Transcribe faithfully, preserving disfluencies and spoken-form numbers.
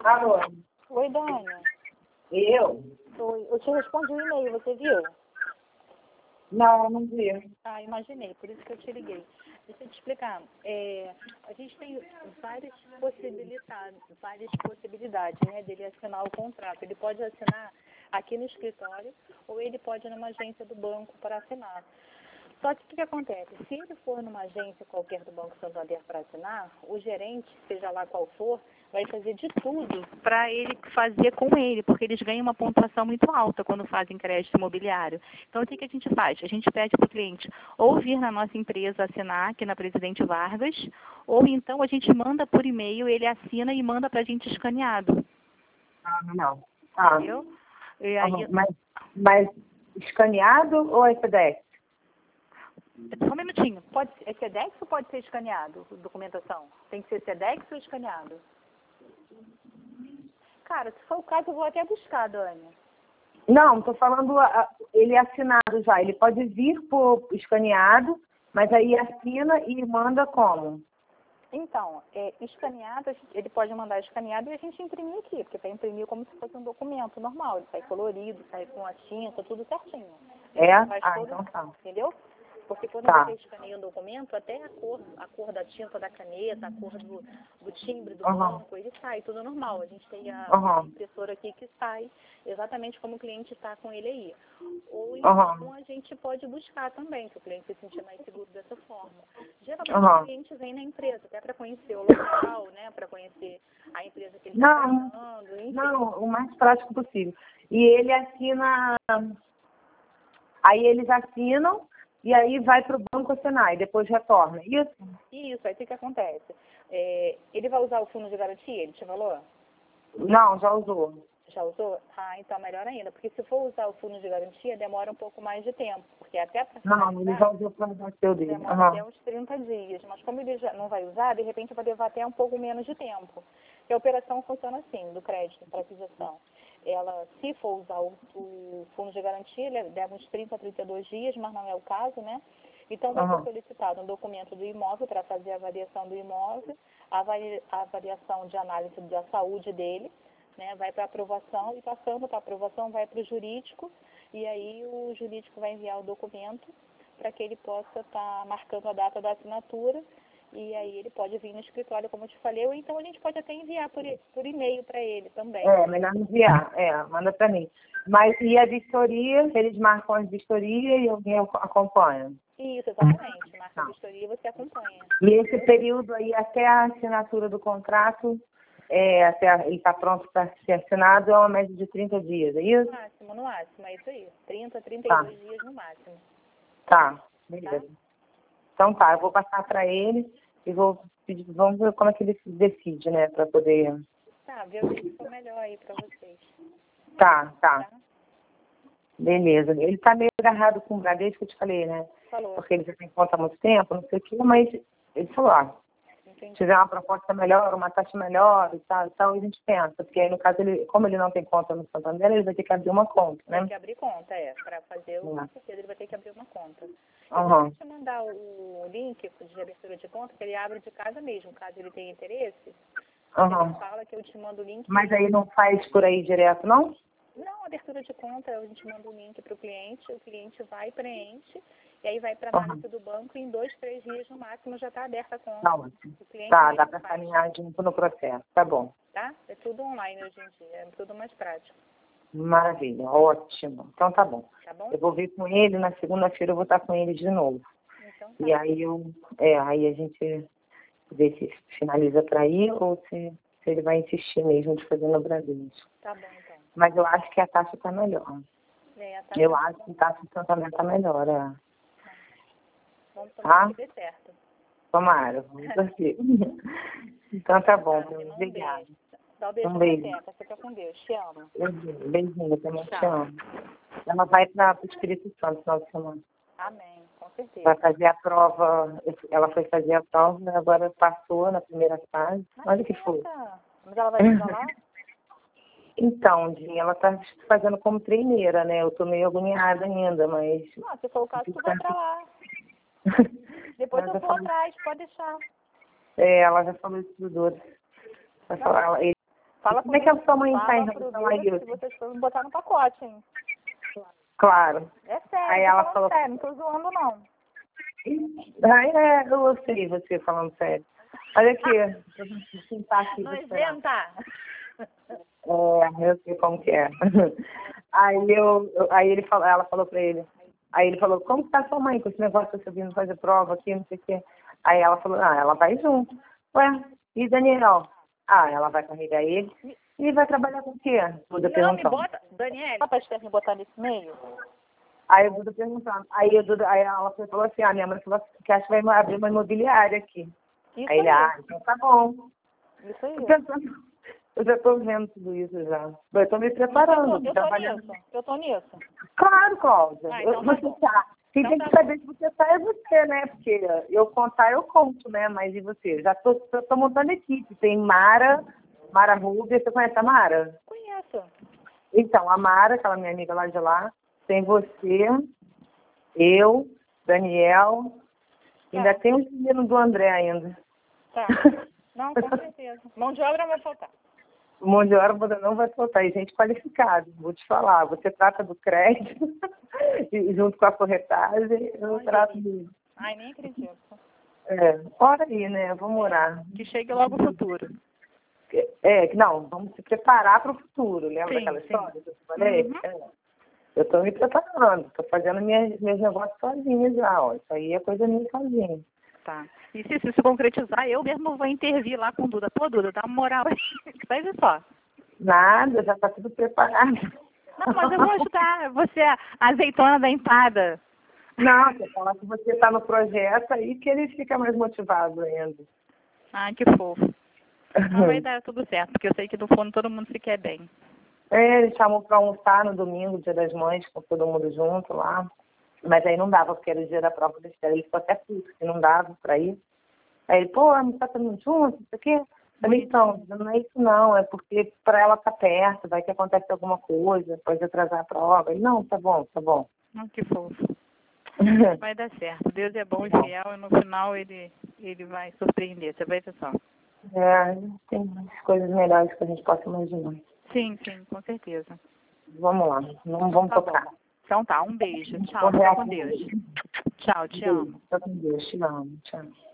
Alô? Oi, Dani. Eu? Oi. Eu te respondi um e-mail, você viu? Não, não vi. Ah, imaginei, por isso que eu te liguei. Deixa eu te explicar. É, a gente tem várias possibilidades, várias possibilidades, né, dele assinar o contrato. Ele pode assinar aqui no escritório ou ele pode ir numa agência do banco para assinar. Só que o que, que acontece? Se ele for numa agência qualquer do Banco Santander para assinar, o gerente, seja lá qual for, vai fazer de tudo para ele fazer com ele, porque eles ganham uma pontuação muito alta quando fazem crédito imobiliário. Então, o que, que a gente faz? A gente pede para o cliente ou vir na nossa empresa assinar, aqui na Presidente Vargas, ou então a gente manda por e-mail, ele assina e manda para a gente escaneado. Ah, não. Ah, Entendeu? E aí, uhum. mas, mas escaneado ou é SEDEX? só um minutinho. Pode, é SEDEX ou pode ser escaneado, documentação? Tem que ser SEDEX ou escaneado? Cara, se for o caso, eu vou até buscar, Dani. Não, estou falando ah, ele é assinado já. Ele pode vir por escaneado, mas aí assina e manda como? Então, é, escaneado, ele pode mandar escaneado e a gente imprimir aqui, porque vai imprimir como se fosse um documento normal. Ele sai colorido, sai com a tinta, tudo certinho. É? Faz Ah, todo, então tá. entendeu? Porque quando Tá. você escaneia um documento, até a cor, a cor da tinta da caneta, a cor do, do timbre do Uhum. banco, ele sai tudo normal. A gente tem a, Uhum. a impressora aqui que sai exatamente como o cliente está com ele aí. Ou então Uhum. a gente pode buscar também, se o cliente se sentir mais seguro dessa forma. Geralmente Uhum. o cliente vem na empresa, até para conhecer o local, né, para conhecer a empresa que ele está Não, tratando, enfim. não, o mais prático possível. E ele assina, aí eles assinam e aí vai para o banco assinar e depois retorna. Isso? Isso, aí o que, que acontece? É, ele vai usar o fundo de garantia, ele te falou? Não, já usou. Já usou? Ah, então melhor ainda, porque se for usar o fundo de garantia, demora um pouco mais de tempo, porque até para Não, ele já usou para o dele. demora Uhum. até uns trinta dias, mas como ele já não vai usar, de repente vai levar até um pouco menos de tempo. E a operação funciona assim, do crédito, para aquisição. Ela, se for usar o, o fundo de garantia, ele leva uns trinta a trinta e dois dias, mas não é o caso, né? Então vai ser Uhum. solicitado um documento do imóvel para fazer a avaliação do imóvel, a avali- a avaliação de análise da saúde dele, né, vai para aprovação e passando para aprovação vai para o jurídico e aí o jurídico vai enviar o documento para que ele possa estar marcando a data da assinatura e aí ele pode vir no escritório, como eu te falei, ou então a gente pode até enviar por, e- por e-mail para ele também. É, melhor enviar. É, manda para mim. Mas e a vistoria? Eles marcam a vistoria e alguém ac- acompanha? Isso, exatamente. Marca a Tá. vistoria e você acompanha. E esse período aí, até a assinatura do contrato, é, até a- ele está pronto para ser assinado, é uma média de trinta dias, é No isso? máximo, no máximo, é isso aí. trinta, trinta e Tá, dois dias no máximo. tá, beleza. Então tá, eu vou passar para ele e vou pedir, vamos ver como é que ele se decide, né, para poder... Tá, vê o que for melhor aí para vocês. Tá, tá, Tá? beleza. Ele tá meio agarrado com o Bradesco, eu te falei, né? Falou. Porque ele já tem conta há muito tempo, não sei o quê, mas ele falou, ó, se Entendi. tiver uma proposta melhor, uma taxa melhor e tal, e tal, a gente pensa. Porque aí, no caso, ele, como ele não tem conta no Santander, ele vai ter que abrir uma conta, Tem né? que abrir conta, é. Para fazer o É. com certeza ele vai ter que abrir uma conta. Eu vou Uhum. até te mandar o link de abertura de conta, que ele abre de casa mesmo, caso ele tenha interesse. Você Uhum. me fala que eu te mando o link. Mas aí não faz por aí direto, não? Não, abertura de conta, a gente manda o link para o cliente, o cliente vai, preenche, e aí vai para Uhum. análise do banco e em dois, três dias no máximo já está aberta a conta. Tá ótimo. O cliente Tá, mesmo dá para faz, caminhar junto no processo. Tá bom. tá? É tudo online hoje em dia, é tudo mais prático, Maravilha, ótimo. Então tá bom. tá bom? Eu vou ver com ele, na segunda-feira eu vou estar com ele de novo. Então tá. E aí eu, é, aí a gente vê se finaliza para ir ou se, se ele vai insistir mesmo de fazer no Brasil. Tá bom, então. Mas eu acho que a taxa está melhor. É, tá Eu bom. acho que a taxa de tratamento está melhor. É. Vamos Tá? tomar que dê certo. Tomara, vamos torcer. Então tá bom, Tá, me manda um obrigada. beijo. Dá um beijo Um pra beijo. Teca, fica com Deus. Te amo. Beijinho, beijinho, eu também te Tchau. amo. Ela vai para o Espírito Santo no final de semana. Amém, com certeza. Vai fazer a prova, ela foi fazer a prova, agora passou na primeira fase. Olha que foi. Eita, mas ela vai estudar lá? Então, Dinha, ela está fazendo como treineira, né? Eu tô meio agoniada ainda, mas... Ah, se for o caso, tu vai pra lá. Depois Ela eu já vou falou- atrás, pode deixar. É, ela já falou isso pro Dora. Vai falar, ela- ele Fala Como é que a sua mãe está em fala pro relação a Duda isso? que vocês foram botar no pacote, hein? Claro. É sério, Aí tô ela falando falou- sério, não tô zoando, não. Aí é, eu sei você falando sério. Olha aqui, eu vou sentar aqui. vou esperar. Nojenta! É, eu sei como que é. Aí, eu, eu- aí ele falou, ela falou pra ele, aí ele falou, como que tá sua mãe com esse negócio de você vindo fazer prova aqui, não sei o quê. Aí ela falou, ah, ela vai junto. Ué, e Daniel? Ah, ela vai carregar ele e vai trabalhar com o quê? Duda Não, me perguntando. bota, Daniela, dá pra Esther me botar nesse meio? Aí o Duda perguntando. Aí, o Duda, aí ela falou assim, ah, minha mãe falou que acha que vai abrir uma imobiliária aqui. Isso Aí ele, aí, ah, então tá bom. isso aí. Eu pensando- eu já tô vendo tudo isso já. Eu tô me preparando. Eu tô, eu tô trabalhando. nisso, eu tô nisso. Claro, Cláudia. Ah, Eu- então tá você bom. tá. Quem Então tem tá que saber se você tá é você, né? Porque eu contar, eu conto, né? Mas e você? Já tô, tô, tô montando equipe. Tem Mara, Mara Rubia. Você conhece a Mara? Conheço. Então, a Mara, aquela minha amiga lá de lá. Tem você, eu, Daniel. Ainda tem os meninos do André ainda. Tá. Não, com certeza. Mão de obra vai faltar. Mão de obra não vai faltar. E gente qualificada, vou te falar. Você trata do crédito, e junto com a corretagem, eu Ai, trato do... Ai, nem acredito. É, bora aí, né? Vamos orar. Que chegue logo o futuro. É, não, vamos se preparar para o futuro. Lembra Sim, aquela sim. história que eu te falei? Uhum. É. Eu estou me preparando, estou fazendo minhas, meus negócios sozinha já, ó. Isso aí é coisa minha sozinha. Tá. E se isso se concretizar, eu mesmo vou intervir lá com o Duda. Pô, Duda, dá uma moral aí. Vai ver só. Nada, já está tudo preparado. Não, mas eu vou ajudar. Você é a azeitona da empada. Não, você fala que você está no projeto aí que ele fica mais motivado ainda. Ai, que fofo. Não vai dar tudo certo, porque eu sei que no fundo todo mundo se quer bem. É, ele chamou para almoçar no domingo, dia das mães, com todo mundo junto lá. Mas aí não dava, porque era o dia da prova da Estela. Ele ficou até puto, que não dava para ir. Aí ele, pô, não tá todo mundo junto, não sei o quê. Eu falei, então, não é isso não, é porque para ela tá perto, vai que acontece alguma coisa, pode atrasar a prova. Ele, não, tá bom, tá bom. Ah, que fofo. Vai dar certo. Deus é bom e fiel e no final ele, ele vai surpreender. Você vai ver só. É, tem coisas melhores que a gente possa imaginar. Sim, sim, com certeza. Vamos lá, não vamos Tá tocar. bom. Então tá, um beijo. Tchau, Vou fica reagir. com Deus. Tchau, te amo. Fica com Deus, te amo, tchau.